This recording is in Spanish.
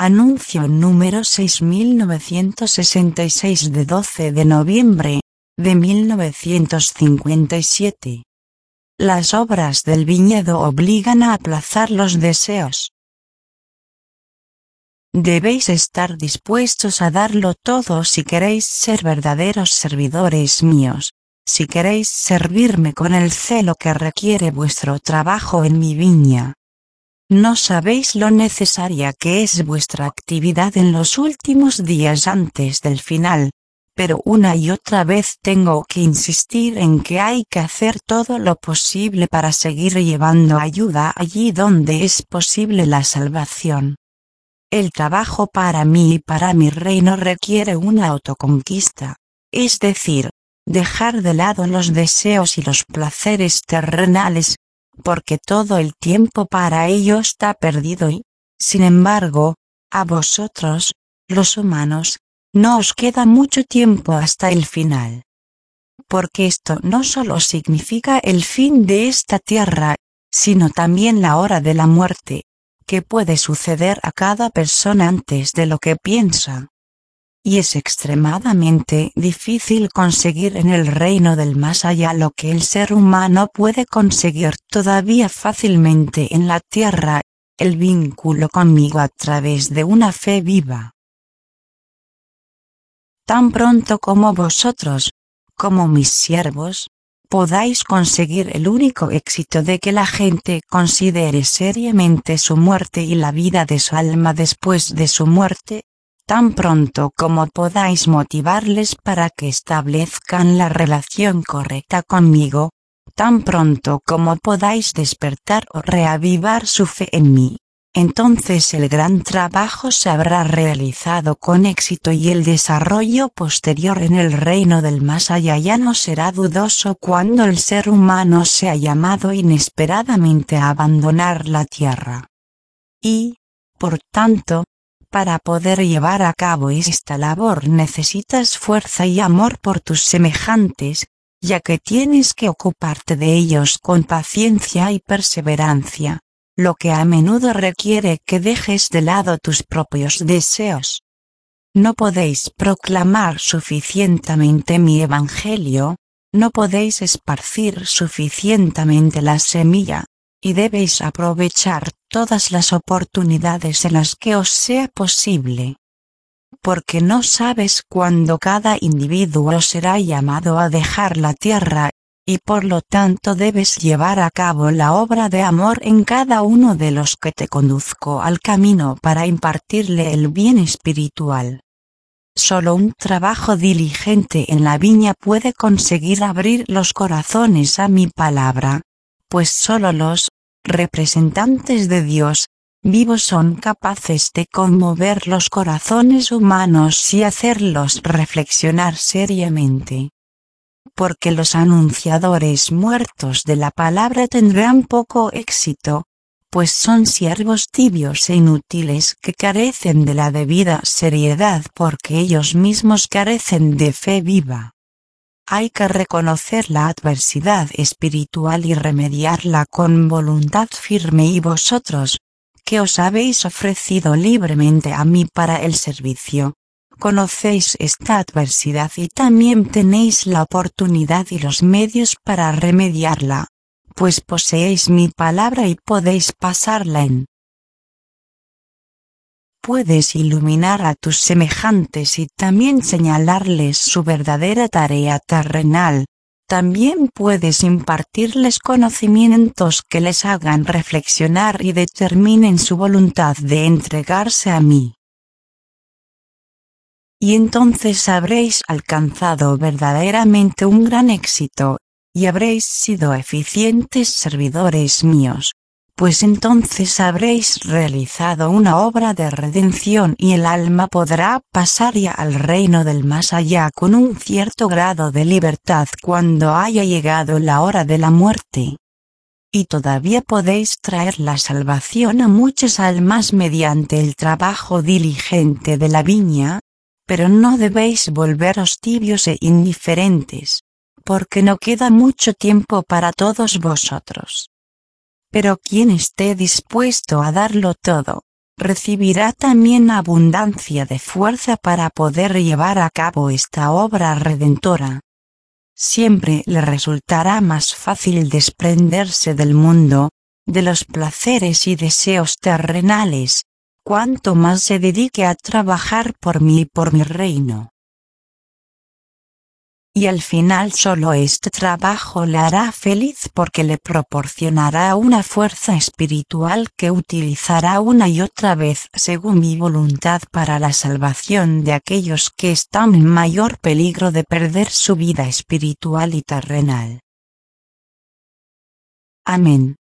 Anuncio número 6966 de 12 de noviembre de 1957. Las obras del viñedo obligan a aplazar los deseos. Debéis estar dispuestos a darlo todo si queréis ser verdaderos servidores míos, si queréis servirme con el celo que requiere vuestro trabajo en mi viña. No sabéis lo necesaria que es vuestra actividad en los últimos días antes del final, pero una y otra vez tengo que insistir en que hay que hacer todo lo posible para seguir llevando ayuda allí donde es posible la salvación. El trabajo para mí y para mi reino requiere una autoconquista, es decir, dejar de lado los deseos y los placeres terrenales, porque todo el tiempo para ello está perdido y, sin embargo, a vosotros, los humanos, no os queda mucho tiempo hasta el final. Porque esto no solo significa el fin de esta tierra, sino también la hora de la muerte, que puede suceder a cada persona antes de lo que piensa. Y es extremadamente difícil conseguir en el reino del más allá lo que el ser humano puede conseguir todavía fácilmente en la tierra, el vínculo conmigo a través de una fe viva. Tan pronto como vosotros, como mis siervos, podáis conseguir el único éxito de que la gente considere seriamente su muerte y la vida de su alma después de su muerte, tan pronto como podáis motivarles para que establezcan la relación correcta conmigo, tan pronto como podáis despertar o reavivar su fe en mí, entonces el gran trabajo se habrá realizado con éxito y el desarrollo posterior en el reino del más allá ya no será dudoso cuando el ser humano sea llamado inesperadamente a abandonar la tierra. Y, por tanto, para poder llevar a cabo esta labor necesitas fuerza y amor por tus semejantes, ya que tienes que ocuparte de ellos con paciencia y perseverancia, lo que a menudo requiere que dejes de lado tus propios deseos. No podéis proclamar suficientemente mi evangelio, no podéis esparcir suficientemente la semilla, y debéis aprovechar todas las oportunidades en las que os sea posible. Porque no sabes cuándo cada individuo será llamado a dejar la tierra, y por lo tanto debes llevar a cabo la obra de amor en cada uno de los que te conduzco al camino para impartirle el bien espiritual. Solo un trabajo diligente en la viña puede conseguir abrir los corazones a mi palabra, pues solo los representantes de Dios vivos son capaces de conmover los corazones humanos y hacerlos reflexionar seriamente. Porque los anunciadores muertos de la palabra tendrán poco éxito, pues son siervos tibios e inútiles que carecen de la debida seriedad porque ellos mismos carecen de fe viva. Hay que reconocer la adversidad espiritual y remediarla con voluntad firme y vosotros, que os habéis ofrecido libremente a mí para el servicio, conocéis esta adversidad y también tenéis la oportunidad y los medios para remediarla, pues poseéis mi palabra y podéis pasarla en. Puedes iluminar a tus semejantes y también señalarles su verdadera tarea terrenal. También puedes impartirles conocimientos que les hagan reflexionar y determinen su voluntad de entregarse a mí. Y entonces habréis alcanzado verdaderamente un gran éxito, y habréis sido eficientes servidores míos, pues entonces habréis realizado una obra de redención y el alma podrá pasar ya al reino del más allá con un cierto grado de libertad cuando haya llegado la hora de la muerte. Y todavía podéis traer la salvación a muchas almas mediante el trabajo diligente de la viña, pero no debéis volveros tibios e indiferentes, porque no queda mucho tiempo para todos vosotros. Pero quien esté dispuesto a darlo todo, recibirá también abundancia de fuerza para poder llevar a cabo esta obra redentora. Siempre le resultará más fácil desprenderse del mundo, de los placeres y deseos terrenales, cuanto más se dedique a trabajar por mí y por mi reino. Y al final solo este trabajo le hará feliz porque le proporcionará una fuerza espiritual que utilizará una y otra vez según mi voluntad para la salvación de aquellos que están en mayor peligro de perder su vida espiritual y terrenal. Amén.